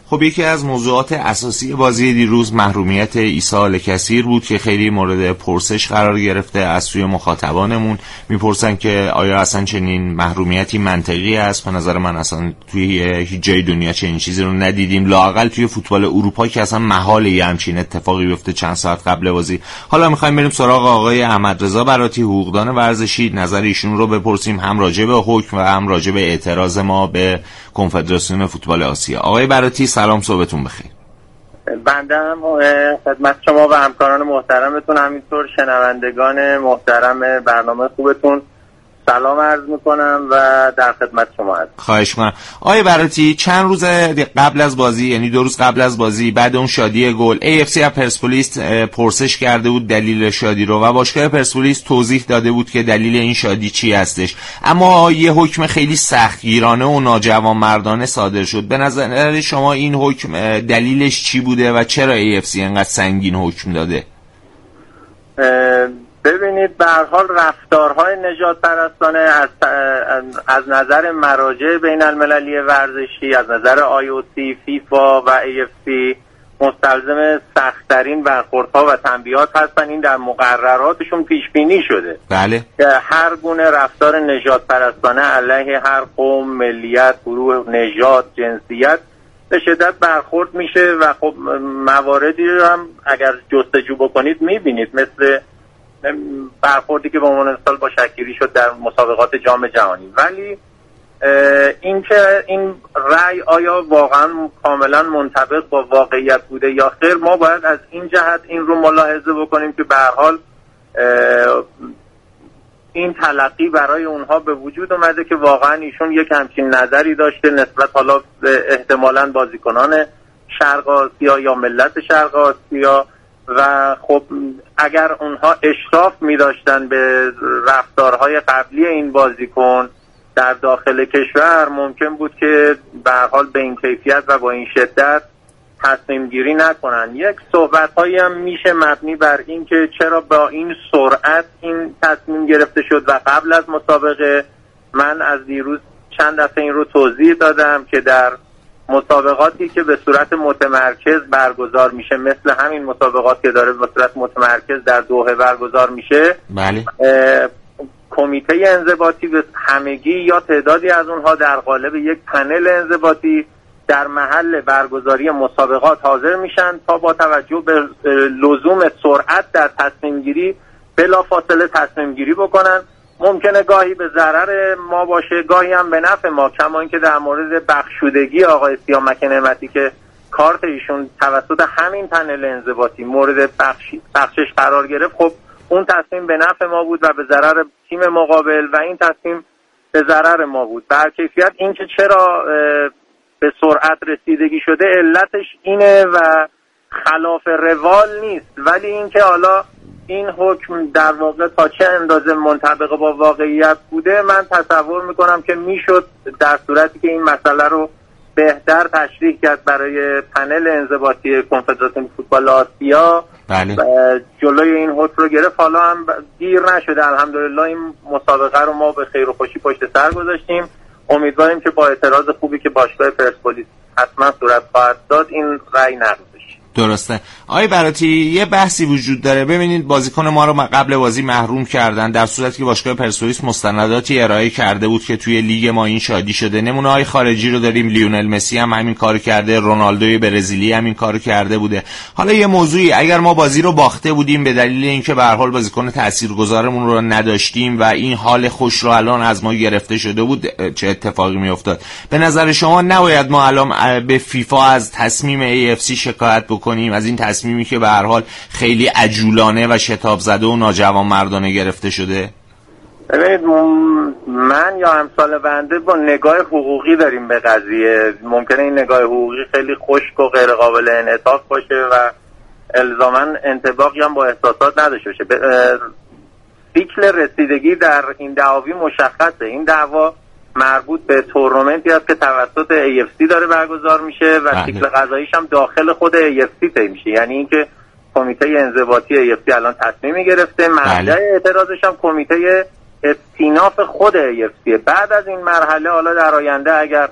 خب یکی از موضوعات اساسی بازی دیروز محرومیت عیسی الکثیر بود که خیلی مورد پرسش قرار گرفته. از سوی مخاطبانمون میپرسن که آیا اصلا چنین محرومیتی منطقی است؟ به نظر من اصلا توی هیچ جای دنیا چنین چیزی رو ندیدیم، لااقل توی فوتبال اروپا که اصلا محاله یه همچین اتفاقی بیفته چند ساعت قبل بازی. حالا میخوایم بریم سراغ آقای احمدرضا براتی، حقوقدان ورزشی، نظر ایشون رو بپرسیم، هم راجع به حکم و هم راجع به اعتراض ما به کنفدراسیون فوتبال آسیا. آقای براتی سلام، صبحتون بخیر. بنده هم خدمت شما و همکاران محترمتون، همینطور شنوندگان محترم برنامه خوبتون سلام عرض میکنم و در خدمت شما هستم. خواهش میکنم. آقای براتی، چند روز قبل از بازی، یعنی 2 روز قبل از بازی، بعد اون شادی گل، AFC از پرسپولیس پرسش کرده بود دلیل شادی رو و باشگاه پرسپولیس توضیح داده بود که دلیل این شادی چی هستش، اما یه حکم خیلی سختگیرانه و ناجوانمردانه صادر شد. به نظر شما این حکم دلیلش چی بوده و چرا AFC اینقدر سنگین حکم داده؟ ببینید، به هر حال رفتارهای نژاد پرستانه از نظر مراجع بین المللی ورزشی، از نظر IOC، فیفا و AFC مستلزم سخت‌ترین برخوردها و تنبیهات هستن. این در مقرراتشون پیش بینی شده. بله. که هر گونه رفتار نژاد پرستانه علیه هر قوم، ملیت، گروه، نژاد، جنسیت به شدت برخورد میشه و خب مواردی رو هم اگر جستجو بکنید میبینید، مثل برخوردی که به عنوان مثال با شکیری شد در مسابقات جام جهانی. ولی اینکه این رأی آیا واقعا کاملا منطبق با واقعیت بوده یا خیر، ما باید از این جهت این رو ملاحظه بکنیم که به هر حال این تلقی برای اونها به وجود اومده که واقعا ایشون یک همچین نظری داشته نسبت حالا احتمالاً بازیکنان شرق آسیا یا ملت شرق آسیا، و خب اگر اونها اشراف می داشتن به رفتارهای قبلی این بازیکن در داخل کشور، ممکن بود که به هر حال به این کیفیت و با این شدت تصمیم گیری نکنن. یک صحبت هایی هم میشه مبنی بر این که چرا با این سرعت این تصمیم گرفته شد و قبل از مسابقه. من از دیروز چند دفعه این رو توضیح دادم که در مسابقاتی که به صورت متمرکز برگزار میشه، مثل همین مسابقات که داره به صورت متمرکز در دوحه برگزار میشه، بله، کمیته انضباطی به همگی یا تعدادی از اونها در قالب یک پنل انضباطی در محل برگزاری مسابقات حاضر میشن تا با توجه به لزوم سرعت در تصمیم گیری بلافاصله تصمیم گیری بکنن. ممکنه گاهی به ضرر ما باشه، گاهی هم به نفع ما، کما اینکه در مورد بخشودگی آقای سیامک نعمتی که کارت ایشون توسط همین پنل انضباطی مورد بخشش قرار گرفت، خب اون تصمیم به نفع ما بود و به ضرر تیم مقابل، و این تصمیم به ضرر ما بود. بر کیفیت این که چرا به سرعت رسیدگی شده علتش اینه و خلاف روال نیست، ولی اینکه حالا این حکم در واقع تا چه اندازه منطبق با واقعیت بوده، من تصور میکنم که میشد در صورتی که این مسئله رو بهتر تشریح کرد برای پنل انضباطی کنفدراسیون فوتبال آسیا. بله. جلوی این حکم رو گرفت. حالا هم دیر نشده، الحمدلله این مسابقه رو ما به خیر و خوشی پشت سر گذاشتیم. امیدواریم که با اعتراض خوبی که باشگاه پرسپولیس حتما صورت خواهد داد این رأی نقض بشه. درسته. آقای براتی، یه بحثی وجود داره. ببینید، بازیکن ما رو قبل بازی محروم کردن در صورتی که باشگاه پرسپولیس مستنداتی ارائه کرده بود که توی لیگ ما این شادی شده. نمونه‌های خارجی رو داریم، لیونل مسی هم همین کارو کرده، رونالدوی برزیلی هم این کارو کرده بوده. حالا یه موضوعی، اگر ما بازی رو باخته بودیم به دلیل اینکه به هر حال بازیکن تاثیرگذارمون رو نداشتیم و این حال خوش رو الان از ما گرفته شده بود، چه اتفاقی میافتاد؟ به نظر شما نباید ما الان به فیفا از تصمیم AFC شکایت بکنیم، از این تصمیمی که به هر حال خیلی عجولانه و شتاب زده و ناجوانمردانه گرفته شده؟ ببینید، من یا امثال بنده با نگاه حقوقی داریم به قضیه. ممکنه این نگاه حقوقی خیلی خشک و غیر قابل انعطاف باشه و الزاماً انطباقی هم با احساسات نداشته باشه. سیکل رسیدگی در این دعاوی مشخصه. این دعوا مربوط به تورنمنتی است که توسط AFC داره برگزار میشه و سیکل قضاییش هم داخل خود AFC طی میشه. یعنی اینکه کمیته انضباطی AFC الان تصمیمی گرفته، مرجع اعتراضش هم کمیته استیناف خود AFC. بعد از این مرحله حالا در آینده اگر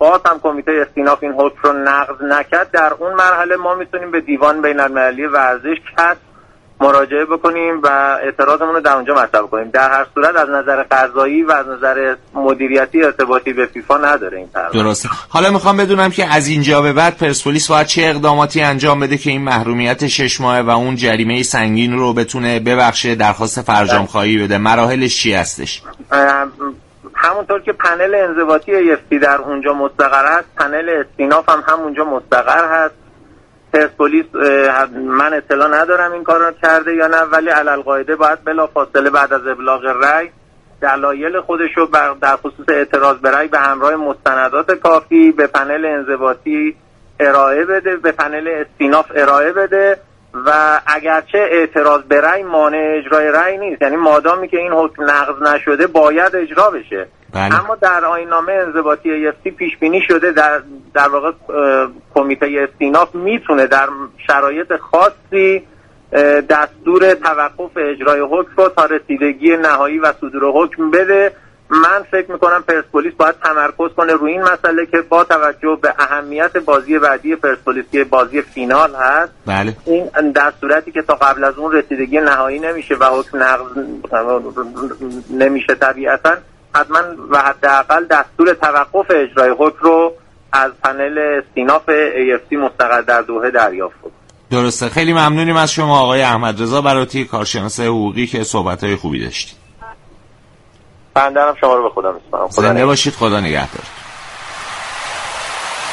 باز هم کمیته استیناف این حکم رو نقض نکرد، در اون مرحله ما میتونیم به دیوان بین‌المللی ورزش کاف مراجعه بکنیم و اعتراضمون رو در اونجا مطرح کنیم. در هر صورت از نظر قضایی و از نظر مدیریتی ارتباطی به فیفا نداره این طرح. درسته. حالا میخوام بدونم که از اینجا به بعد پرسپولیس باید چه اقداماتی انجام بده که این محرومیت 6 ماهه و اون جریمه سنگین رو بتونه ببخشه، درخواست فرجام خواهی بده، مراحلش چی هستش؟ همونطور که پنل انضباطی AFC در اونجا مستقر است، پنل استیناف هم همونجا مستقر هست. پرسپولیس من اطلاع ندارم این کار رو کرده یا نه، ولی علالقاعده باید بلافاصله بعد از ابلاغ رأی دلایل خودش رو در خصوص اعتراض به رأی به همراه مستندات کافی به پنل انضباطی ارائه بده، به پنل استیناف ارائه بده و اگرچه اعتراض به رأی مانع اجرای رأی نیست، یعنی مادامی که این حکم نقض نشده باید اجرا بشه. بله. اما در آیین‌نامه انضباطی AFC پیش بینی شده در واقع کمیته استیناف میتونه در شرایط خاصی دستور توقف اجرای حکم رو تا رسیدگی نهایی و صدور حکم بده. من فکر میکنم پرسپولیس باید تمرکز کنه روی این مسئله که با توجه به اهمیت بازی بعدی پرسپولیس که بازی فینال هست، بله. این در صورتی که تا قبل از اون رسیدگی نهایی نمیشه و حکم نقض نمیشه طبیعتاً حتما و حداقل دستور توقف اجرای حکم رو از پنل استیناف AFC مستقر در دوحه دریافت کنید. درسته. خیلی ممنونیم از شما آقای احمد رضا براتی، کارشناس حقوقی، که صحبت‌های خوبی داشتید. بنده هم شما رو به خدا میسپارم. زنده باشید. خدا نگهدار.